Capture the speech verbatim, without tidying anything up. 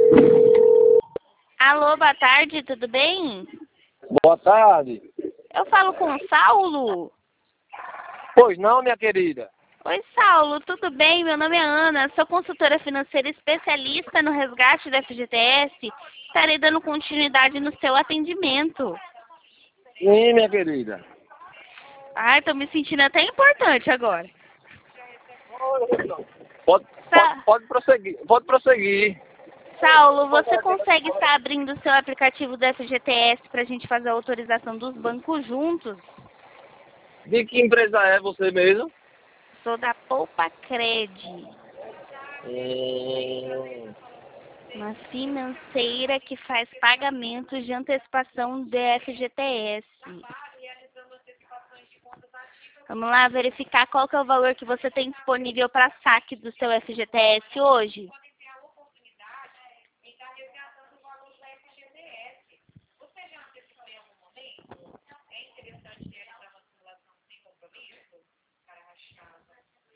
Alô, boa tarde, tudo bem? Boa tarde. Eu falo com o Saulo? Pois não, minha querida? Oi, Saulo, tudo bem? Meu nome é Ana, sou consultora financeira especialista no resgate do F G T S. Estarei dando continuidade no seu atendimento. Sim, minha querida. Ai, tô me sentindo até importante agora. Pode, Sa pode, pode prosseguir. Pode prosseguir. Saulo, você consegue estar abrindo o seu aplicativo do F G T S para a gente fazer a autorização dos bancos juntos? De que empresa é você mesmo? Sou da Poupa Cred, Hum, uma financeira que faz pagamentos de antecipação do F G T S. Vamos lá verificar qual que é o valor que você tem disponível para saque do seu F G T S hoje.